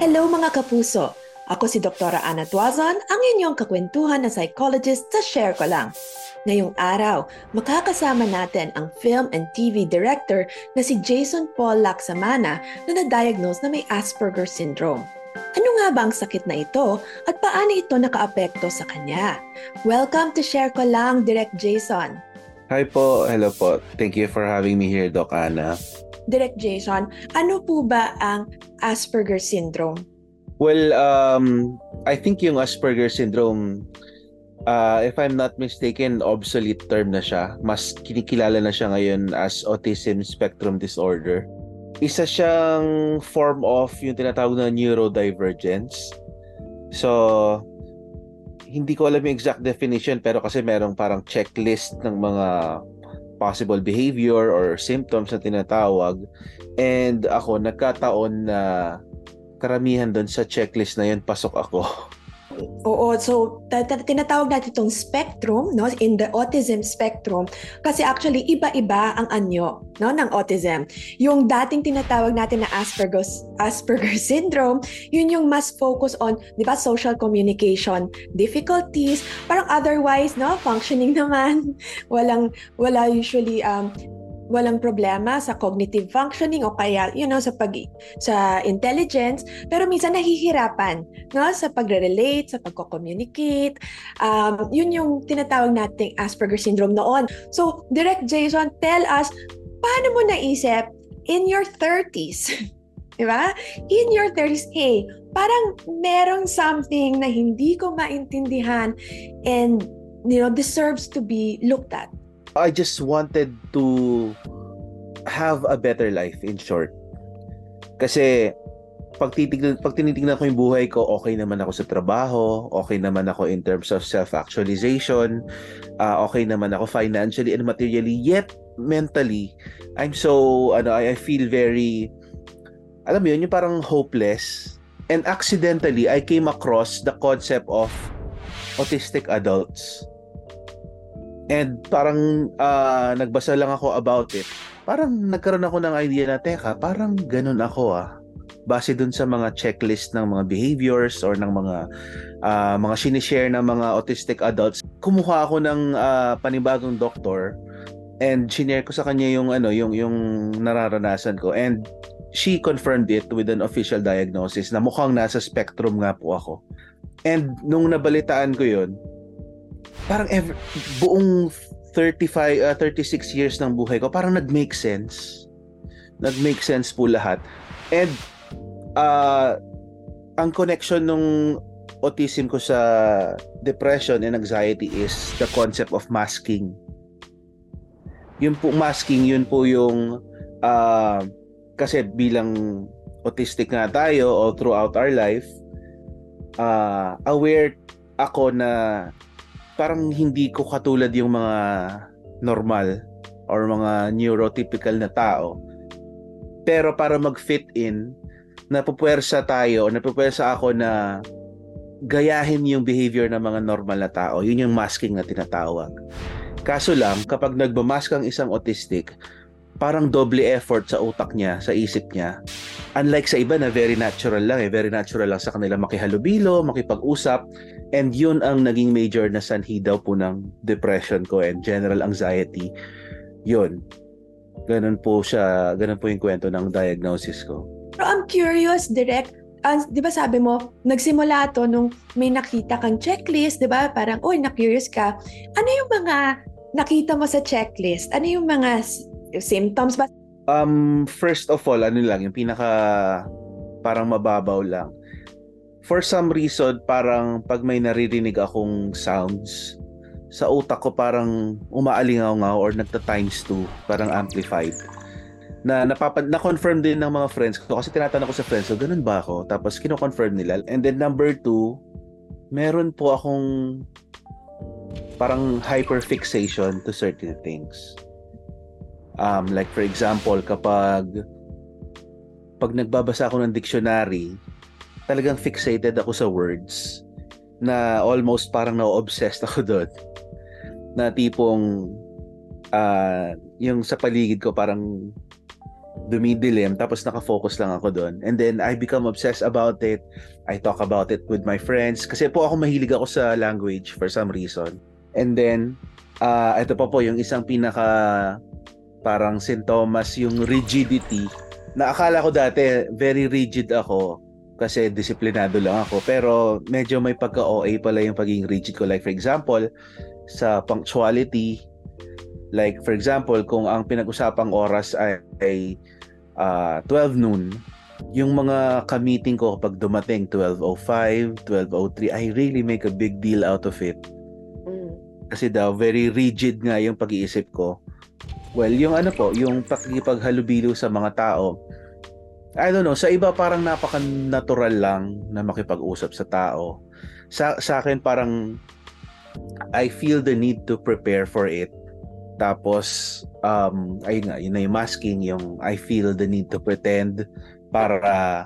Hello mga kapuso! Ako si Dr. Ana Tuazon, ang inyong kakwentuhan na psychologist sa Share Ko Lang. Ngayong araw, makakasama natin ang film and TV director na si Jason Paul Lacsamana na na-diagnose na may Asperger syndrome. Ano nga ba ang sakit na ito at paano ito nakaapekto sa kanya? Welcome to Share Ko Lang, Direct Jason. Hi po, hello po. Thank you for having me here, Doc Ana. Direct Jason, ano po ba ang Asperger syndrome? Well, I think yung Asperger syndrome, if I'm not mistaken, obsolete term na siya. Mas kinikilala na siya ngayon as autism spectrum disorder. Isa siyang form of yung tinatawag na neurodivergence. So, hindi ko alam yung exact definition pero kasi merong parang checklist ng mga possible behavior or symptoms na tinatawag. And ako, nagkataon na karamihan doon sa checklist na yun, pasok ako. Oo, so tinatawag natin itong spectrum, no, in the autism spectrum kasi actually iba-iba ang anyo, no, ng autism. Yung dating tinatawag natin na Asperger syndrome, yun yung mas focus on, 'di ba, social communication difficulties, parang otherwise, no, functioning naman. Wala usually walang problema sa cognitive functioning o kaya sa intelligence, pero minsan nahihirapan, no, sa pagre-relate, sa pagko-communicate. Yun yung tinatawag nating Asperger syndrome noon. So Direct Jason, tell us, paano mo naisip in your 30s? Diba? In your 30s, hey, parang merong something na hindi ko maintindihan and deserves to be looked at. I just wanted to have a better life, in short. Kasi pag tinitingnan ko yung buhay ko, okay naman ako sa trabaho, okay naman ako in terms of self-actualization, okay naman ako financially and materially, yet mentally, I'm so, I feel very, alam mo yun, yung parang hopeless. And accidentally, I came across the concept of autistic adults. And parang nagbasa lang ako about it. Parang nagkaroon ako ng idea na, teka, parang ganun ako base dun sa mga checklist ng mga behaviors or ng mga sinishare ng mga autistic adults. Kumuha ako ng panibagong doktor and shinare ko sa kanya yung nararanasan ko. And she confirmed it with an official diagnosis na mukhang nasa spectrum nga po ako. And nung nabalitaan ko yun, parang buong 36 years ng buhay ko, parang nag-make sense. Nag-make sense po lahat. And ang connection nung autism ko sa depression and anxiety is the concept of masking. Yun po, masking, yun po yung kasi bilang autistic nga tayo all throughout our life, aware ako na parang hindi ko katulad yung mga normal or mga neurotypical na tao. Pero para mag-fit in, napupuwersa ako na gayahin yung behavior ng mga normal na tao. Yun yung masking na tinatawag. Kaso lang, kapag nagmamask ang isang autistic, parang doble effort sa utak niya, sa isip niya. Unlike sa iba na very natural lang sa kanila makihalubilo, makipag-usap, and yun ang naging major na sanhi daw po ng depression ko and general anxiety. Yun. Ganun po yung kwento ng diagnosis ko. Pero I'm curious, Direk, di ba sabi mo, nagsimula to nung may nakita kang checklist, di ba? Parang, na-curious ka. Ano yung mga nakita mo sa checklist? Ano yung mga symptoms ba? First of all, yung pinaka parang mababaw lang. For some reason, parang pag may naririnig akong sounds, sa utak ko parang umaalingaw-ngaw or nagta-times 2, parang amplified. Na-confirm din ng mga friends ko kasi tinatanong ko sa friends ko, ganun ba ako? Tapos kino-confirm nila. And then number 2, meron po akong parang hyperfixation to certain things. Like for example, pag nagbabasa ako ng dictionary, talagang fixated ako sa words na almost parang na-obsessed ako doon. Na tipong yung sa paligid ko parang dumidilim, tapos nakafocus lang ako doon. And then I become obsessed about it. I talk about it with my friends. Kasi po ako mahilig ako sa language for some reason. And then, ito pa po yung isang pinaka parang sintomas, yung rigidity. Na akala ko dati, very rigid ako kasi disiplinado lang ako. Pero medyo may pagka-OA pala yung pagiging rigid ko. Like for example, sa punctuality, like for example, kung ang pinag-usapang oras ay 12 noon, yung mga ka-meeting ko kapag dumating 12:05, 12:03, I really make a big deal out of it. Kasi daw very rigid nga yung pag-iisip ko. Well, yung yung pakikipaghalubilo sa mga tao, I don't know, sa iba parang napaka-natural lang na makipag-usap sa tao. Sa akin parang I feel the need to prepare for it. Tapos, ayun nga, yun na yung masking, yung I feel the need to pretend para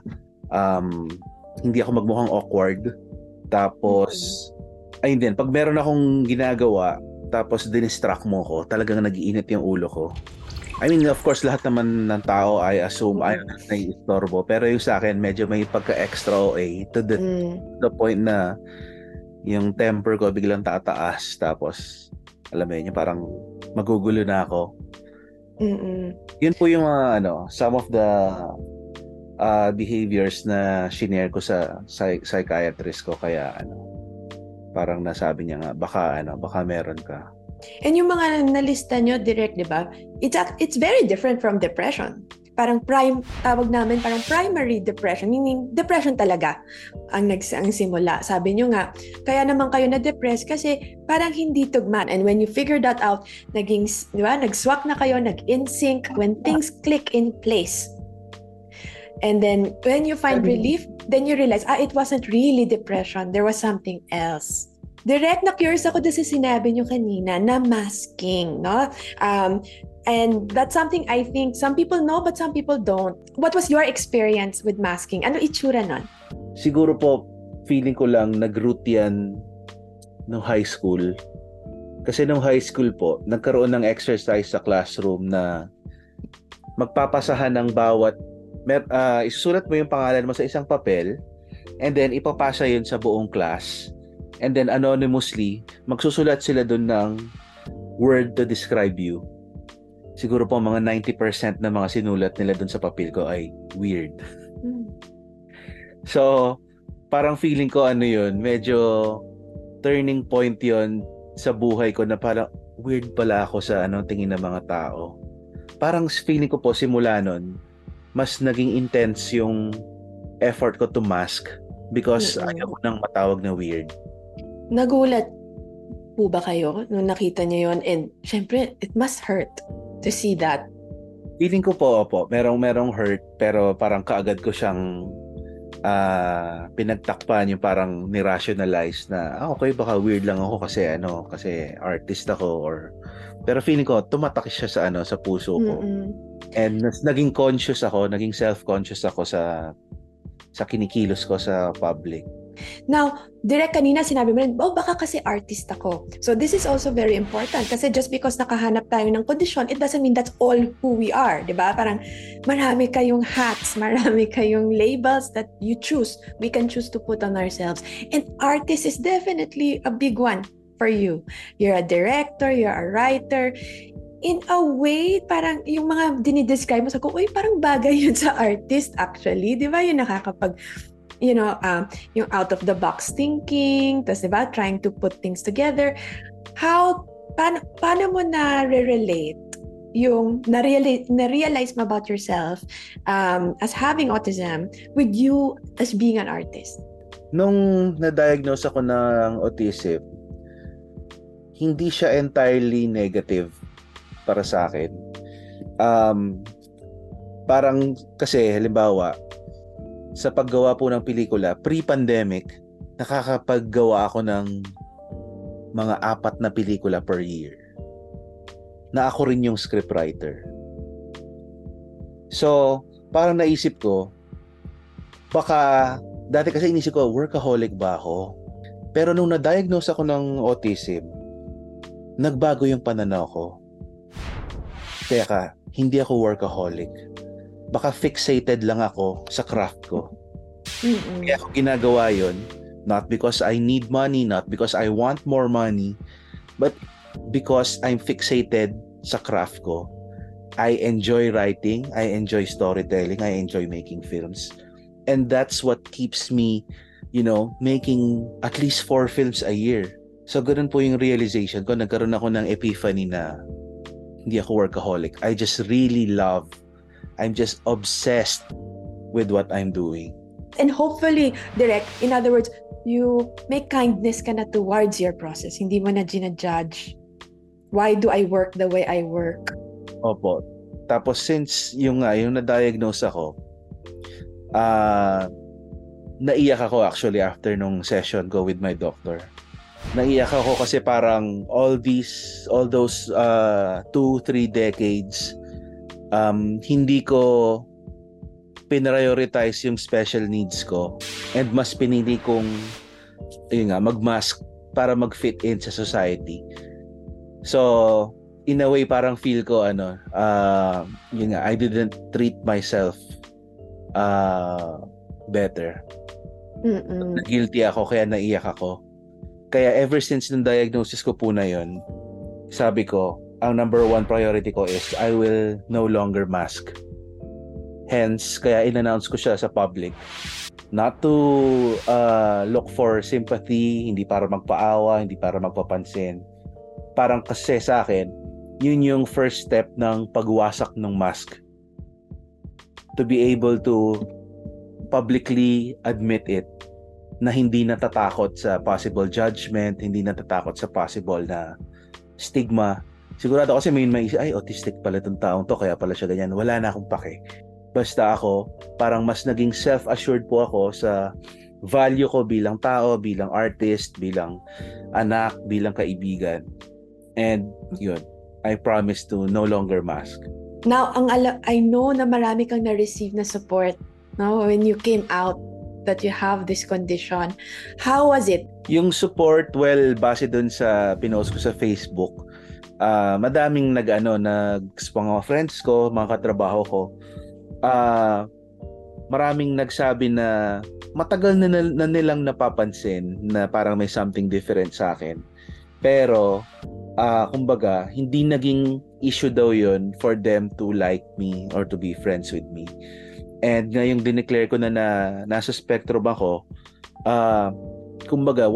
hindi ako magmukhang awkward. Tapos, ayun din, pag meron akong ginagawa, tapos dinistract mo ko, talagang nag-iinit yung ulo ko. I mean, of course, lahat naman ng tao, I assume, ay naiistorbo. Pero yung sa akin, medyo may pagka-extra OA to the point na yung temper ko biglang tataas. Tapos, alam mo yun, parang magugulo na ako. Yun po yung some of the behaviors na shinare ko sa psychiatrist ko. Kaya parang nasabi niya nga, baka meron ka. And yung mga nalista nyo direct, di ba? It's very different from depression. Parang tawag namin parang primary depression, meaning depression talaga ang simula. Sabi nyo nga, kaya naman kayo na-depress kasi parang hindi tugma. And when you figure that out, di ba, nag-swak na kayo, nag-in sync, when things click in place. And then when you find relief, then you realize, it wasn't really depression. There was something else. Direct na curious ako doon sa sinabi nyo kanina na masking, no? And that's something I think some people know but some people don't. What was your experience with masking? Ano itsura nun? Siguro po, feeling ko lang nag-root yan nung high school. Kasi nung high school po, nagkaroon ng exercise sa classroom na magpapasahan ng bawat isusulat mo yung pangalan mo sa isang papel and then ipapasa yun sa buong class. And then anonymously, magsusulat sila dun ng word to describe you. Siguro po mga 90% na mga sinulat nila dun sa papel ko ay weird. So, parang feeling ko yun, medyo turning point yun sa buhay ko na parang weird pala ako sa tingin ng mga tao. Parang feeling ko po simula nun, mas naging intense yung effort ko to mask because ayaw ko nang matawag na weird. Nagulat po ba kayo nung nakita niyo yun? And syempre, it must hurt to see that. Feeling ko po, merong hurt pero parang kaagad ko siyang pinagtakpan, yung parang ni-rationalize na okay, baka weird lang ako kasi artist ako pero feeling ko tumatak siya sa puso ko. And naging conscious ako, naging self-conscious ako sa kinikilos ko sa public. Now, direct kanina sinabi mo rin, baka kasi artist ako. So this is also very important kasi just because nakahanap tayo ng kondisyon, it doesn't mean that's all who we are, di ba? Parang marami kayong hats, marami kayong labels that you choose. We can choose to put on ourselves. And artist is definitely a big one for you. You're a director, you're a writer. In a way, parang yung mga dinidescribe mo sa ko, parang bagay yun sa artist actually. Di ba? Yung nakakapag yung out of the box thinking, tas diba, trying to put things together. Paano mo na-relate yung na-realize mo about yourself as having autism with you as being an artist? Nung na-diagnose ako ng autism, hindi siya entirely negative para sa akin. Parang kasi halimbawa, sa paggawa po ng pelikula, pre-pandemic, nakakapaggawa ako ng mga 4 na pelikula per year. Na ako rin yung scriptwriter. So, parang naisip ko, baka, dati kasi inisip ko, workaholic ba ako? Pero nung na-diagnose ako ng autism, nagbago yung pananaw ko. Teka, hindi ako workaholic. baka fixated lang ako sa craft ko. Mm-mm. Kaya ako ginagawa yun, not because I need money, not because I want more money, but because I'm fixated sa craft ko. I enjoy writing, I enjoy storytelling, I enjoy making films. And that's what keeps me, making at least 4 films a year. So, ganun po yung realization ko. Nagkaroon ako ng epiphany na hindi ako workaholic. I just really love, I'm just obsessed with what I'm doing. And hopefully, direct, in other words, you make kindness ka na towards your process. Hindi mo na ginajudge. Why do I work the way I work? Opo. Tapos since yung na-diagnose ako, naiyak ako actually after nung session ko with my doctor. Naiyak ako kasi parang all those 2-3 decades, hindi ko pinrioritize yung special needs ko, and mas pinili kong mag-mask para mag-fit in sa society. So, in a way, parang feel ko, I didn't treat myself better. Guilty ako, kaya naiyak ako. Kaya ever since nung diagnosis ko po na yun, sabi ko, ang number 1 priority ko is I will no longer mask. Hence, kaya in-announce ko siya sa public. Not to look for sympathy, hindi para magpaawa, hindi para magpapansin. Parang kasi sa akin, yun yung first step ng pagwasak ng mask. To be able to publicly admit it, na hindi natatakot sa possible judgment, hindi natatakot sa possible na stigma. Sigurado kasi may isip, ay, autistic pala itong taong to, kaya pala siya ganyan. Wala na akong pake. Basta ako, parang mas naging self-assured po ako sa value ko bilang tao, bilang artist, bilang anak, bilang kaibigan. And yun, I promise to no longer mask. Now, I know na marami kang na-receive na support, no, when you came out that you have this condition. How was it? Yung support, well, base dun sa pinost ko sa Facebook, madaming mga friends ko, mga katrabaho ko, maraming nagsabi na matagal na nilang napapansin na parang may something different sa akin. Pero, kumbaga, hindi naging issue daw yun for them to like me or to be friends with me. And ngayong dineclare ko na nasa spectrum ako, kumbaga,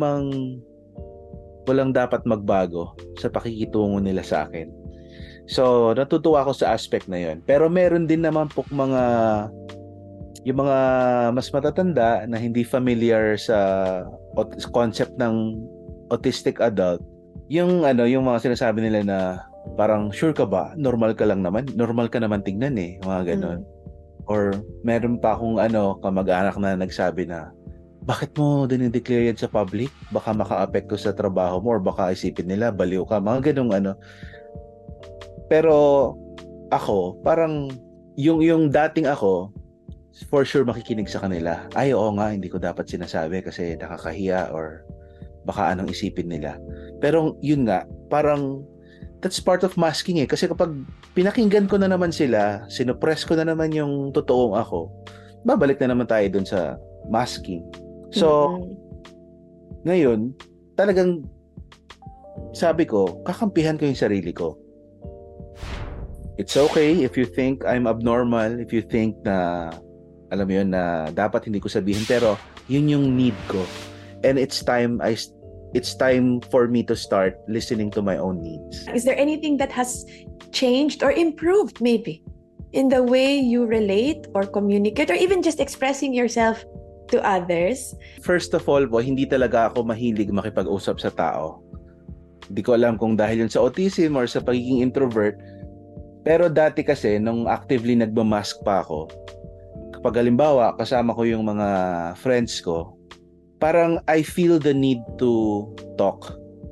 walang dapat magbago sa pakikitungo nila sa akin. So, natutuwa ako sa aspect na yun. Pero meron din naman po yung mga mas matatanda na hindi familiar sa concept ng autistic adult. Yung mga sinasabi nila na parang sure ka ba? Normal ka naman tignan eh, mga ganon. Or meron pa akong kamag-anak na nagsabi na, bakit mo dinideclare yan sa public? Baka maka-apekto sa trabaho mo or baka isipin nila baliw ka, mga ganong Pero ako, parang yung dating ako, for sure makikinig sa kanila. Ay, oo nga, hindi ko dapat sinasabi kasi nakakahiya or baka anong isipin nila. Pero yun nga, parang that's part of masking eh. Kasi kapag pinakinggan ko na naman sila, sinupress ko na naman yung totoong ako, babalik na naman tayo dun sa masking. So, ngayon, talagang sabi ko, kakampihan ko yung sarili ko. It's okay if you think I'm abnormal, if you think na, alam mo yun, na dapat hindi ko sabihin, pero yun yung need ko. And it's time for me to start listening to my own needs. Is there anything that has changed or improved maybe in the way you relate or communicate or even just expressing yourself to others? First of all po, hindi talaga ako mahilig makipag-usap sa tao. Hindi ko alam kung dahil yun sa autism or sa pagiging introvert. Pero dati kasi, nung actively nagmamask pa ako, kapag halimbawa, kasama ko yung mga friends ko, parang I feel the need to talk.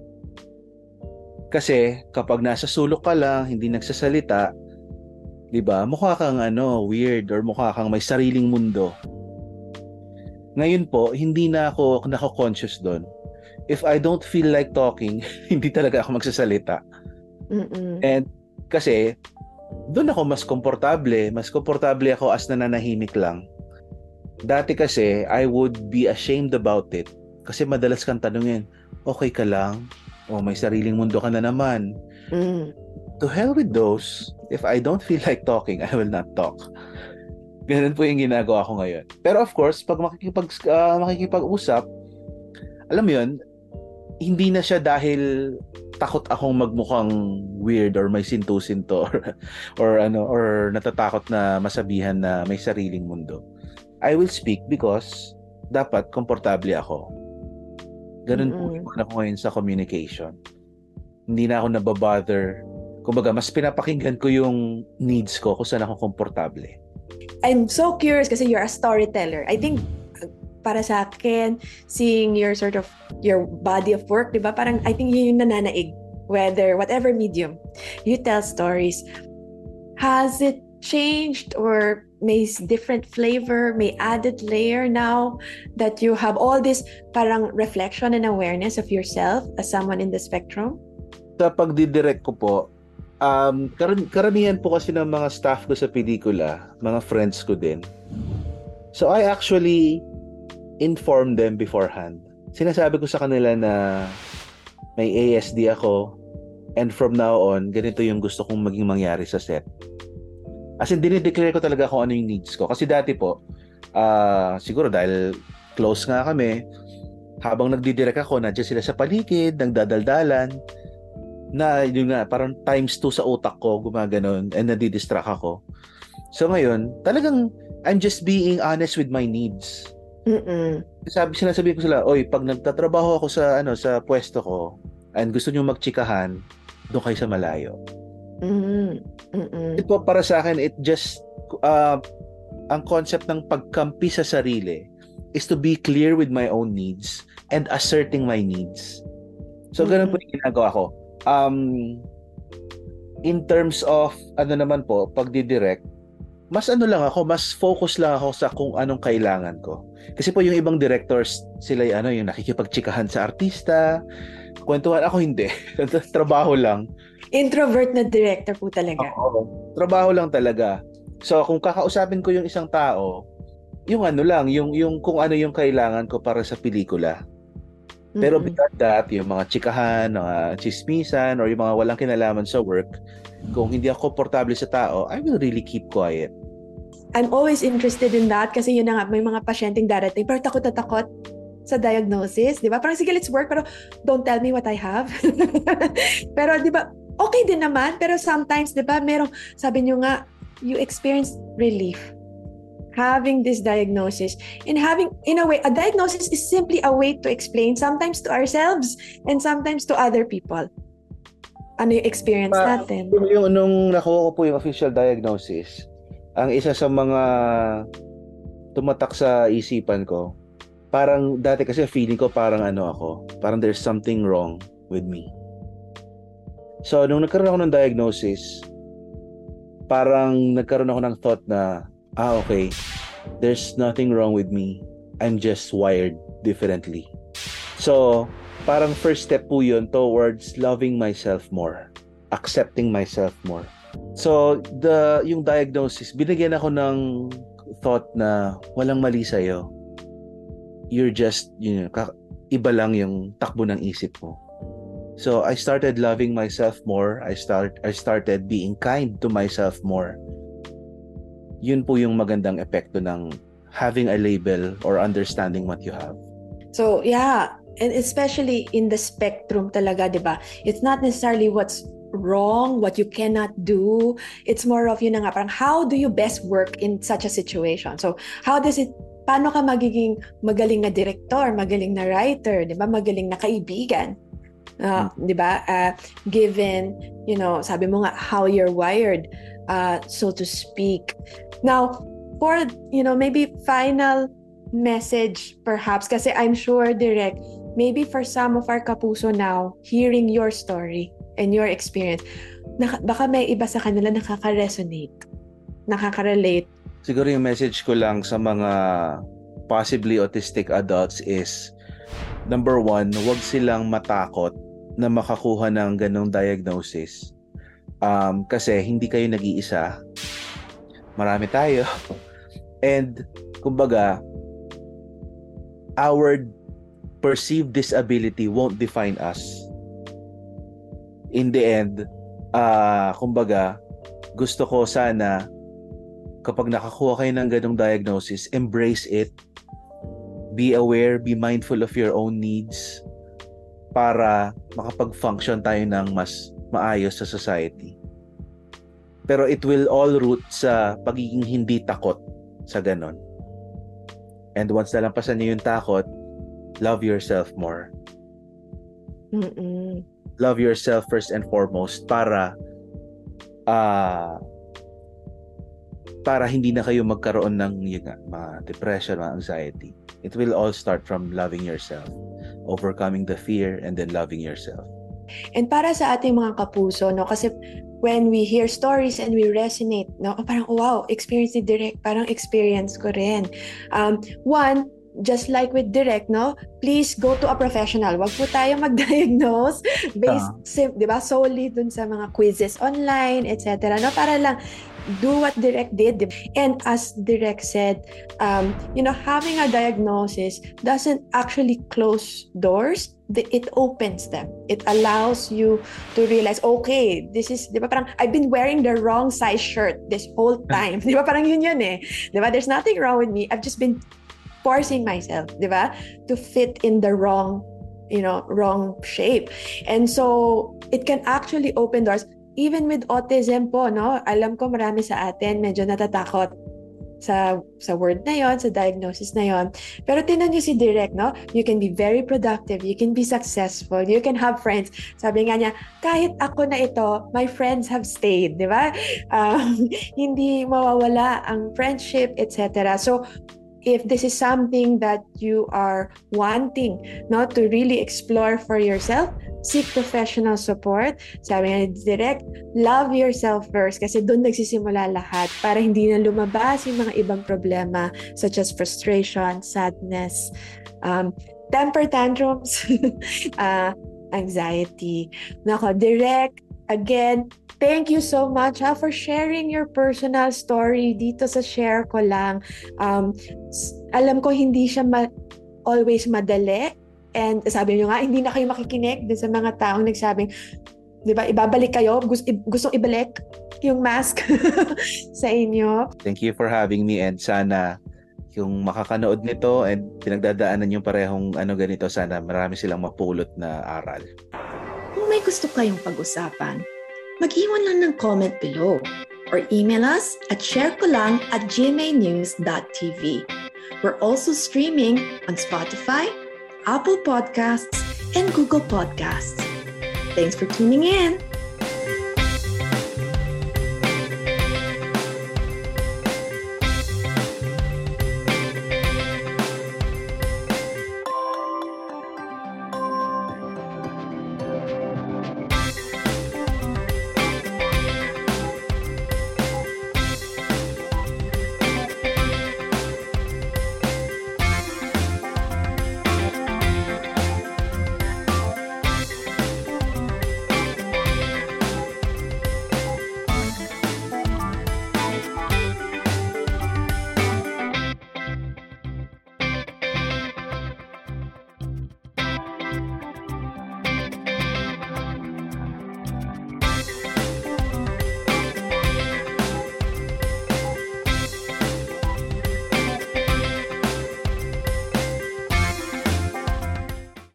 Kasi kapag nasa sulok ka lang, hindi nagsasalita, 'di ba? Mukha kang weird or mukha kang may sariling mundo. Ngayon po, hindi na ako nako-conscious doon. If I don't feel like talking, hindi talaga ako magsasalita. And kasi doon ako mas komportable. Mas komportable ako as nananahimik lang. Dati kasi, I would be ashamed about it. Kasi madalas kang tanungin, okay ka lang? O may sariling mundo ka na naman. To hell with those. If I don't feel like talking, I will not talk. Ganun po yung ginagawa ko ngayon. Pero of course, pag makikipag-usap, alam mo yun, hindi na siya dahil takot akong magmukhang weird or may sinto-sinto or natatakot na masabihan na may sariling mundo. I will speak because dapat komportable ako. Ganun po yung ako ngayon sa communication. Hindi na ako nababother. Kumbaga, mas pinapakinggan ko yung needs ko kung saan ako komportable. I'm so curious kasi you're a storyteller. I think para sa akin, seeing your body of work, di ba? Parang I think yun yung nananaig. Whatever medium, you tell stories. Has it changed or may different flavor, may added layer now that you have all this parang reflection and awareness of yourself as someone in the spectrum? Sa pagdidirect ko po, karamihan po kasi ng mga staff ko sa pelikula, mga friends ko din. So I actually inform them beforehand. Sinasabi ko sa kanila na may ASD ako and from now on, ganito yung gusto kong maging mangyari sa set. As in, dinideclare ko talaga kung ano yung needs ko. Kasi dati po, siguro dahil close nga kami, habang nagdidirect ako, nandiyan sila sa paligid, nagdadaldalan, na yun nga, parang times 2 sa utak ko, gumaganon, and nadidistract ako. So ngayon, talagang I'm just being honest with my needs. Sinasabi ko sila, oy, pag nagtatrabaho ako sa pwesto ko, and gusto nyo magchikahan, doon kayo sa malayo. Ito para sa akin, it just ang concept ng pagkampi sa sarili is to be clear with my own needs and asserting my needs. So ganun po yung ginagawa ko. In terms of naman po, pagdidirect, mas mas focus lang ako sa kung anong kailangan ko. Kasi po yung ibang directors, sila yung nakikipagchikahan sa artista, kwentuhan. Ako hindi. Trabaho lang. Introvert na director po talaga. Oo. Trabaho lang talaga. So kung kakausapin ko yung isang tao, yung yung kung ano yung kailangan ko para sa pelikula. Pero beyond that, yung mga chikahan, mga chismisan, or yung mga walang kinalaman sa work, kung hindi ako komportable sa tao, I will really keep quiet. I'm always interested in that kasi yun na nga, may mga pasyenteng darating pero takot na takot sa diagnosis, di ba? Parang sige, let's work, pero don't tell me what I have. Pero di ba, okay din naman, pero sometimes, di ba, sabi nyo nga, you experience relief having this diagnosis, and having, in a way, a diagnosis is simply a way to explain sometimes to ourselves and sometimes to other people ano yung experience natin. Nung nakuha ko po yung official diagnosis, ang isa sa mga tumatak sa isipan ko, parang dati kasi feeling ko parang parang there's something wrong with me. So nung nagkaroon ako ng diagnosis, parang nagkaroon ako ng thought na okay, there's nothing wrong with me. I'm just wired differently. So, parang first step po yun towards loving myself more, accepting myself more. So, yung diagnosis, binigyan ako ng thought na walang mali sa'yo. You're just, iba lang yung takbo ng isip mo. So, I started loving myself more. I started being kind to myself more. Yun po yung magandang epekto ng having a label or understanding what you have. So, yeah. And especially in the spectrum talaga, di ba? It's not necessarily what's wrong, what you cannot do. It's more of, yun na nga, parang how do you best work in such a situation? So, paano ka magiging magaling na director, magaling na writer, di ba? Magaling na kaibigan. Di ba? Given, sabi mo nga, how you're wired, so to speak. Now, for, maybe final message perhaps, kasi I'm sure, Direk, maybe for some of our kapuso now, hearing your story and your experience, baka may iba sa kanila nakaka-resonate, nakaka-relate. Siguro yung message ko lang sa mga possibly autistic adults is, number 1, huwag silang matakot na makakuha ng ganong diagnosis. Kasi hindi kayo nag-iisa. Marami tayo. And, kumbaga, our perceived disability won't define us. In the end, kumbaga, gusto ko sana kapag nakakuha kayo ng ganong diagnosis, embrace it. Be aware, be mindful of your own needs para makapag-function tayo ng mas maayos sa society. Pero it will all root sa pagiging hindi takot sa ganon. And once nalampasan niyo yung takot, love yourself more. Love yourself first and foremost para hindi na kayo magkaroon ng depression, anxiety. It will all start from loving yourself, overcoming the fear, and then loving yourself. And para sa ating mga kapuso, no, kasi when we hear stories and we resonate, no, parang wow, experience ni Direk, parang experience ko rin. One, just like with Direk, no, please go to a professional. Wag po tayo mag-diagnose based, di ba, solely dun sa mga quizzes online, etc. No, para lang do what Direk did. And as Direk said, having a diagnosis doesn't actually close doors. It opens them. It allows you to realize, okay, this is, di ba, parang I've been wearing the wrong size shirt this whole time. Di ba, parang yun eh. Di ba, there's nothing wrong with me. I've just been forcing myself, di ba, to fit in the wrong shape. And so it can actually open doors. Even with autism po, no, alam ko marami sa atin medyo natatakot sa word na yon, sa diagnosis na yon. Pero tinan niyo si Direk, no? You can be very productive, you can be successful, you can have friends. Sabi nga niya, kahit ako na ito, my friends have stayed, di ba? Hindi mawawala ang friendship, etc. So, if this is something that you are wanting, no, to really explore for yourself, seek professional support. Sabi nga ni Direk, love yourself first kasi doon nagsisimula lahat para hindi na lumabas yung mga ibang problema such as frustration, sadness, temper tantrums, anxiety. Nako, Direk, again, thank you so much for sharing your personal story dito sa share ko lang. Alam ko hindi siya always madali. And sabi nyo nga, hindi na kayo makikinig dun sa mga taong nagsabing, di ba, ibabalik kayo, gustong ibalik yung mask sa inyo. Thank you for having me, and sana yung makakanood nito and pinagdadaanan yung parehong ganito, sana marami silang mapulot na aral. Kung may gusto kayong pag-usapan, mag-iwan lang ng comment below or email us at sharekolang@gmanews.tv. We're also streaming on Spotify, Apple Podcasts, and Google Podcasts. Thanks for tuning in.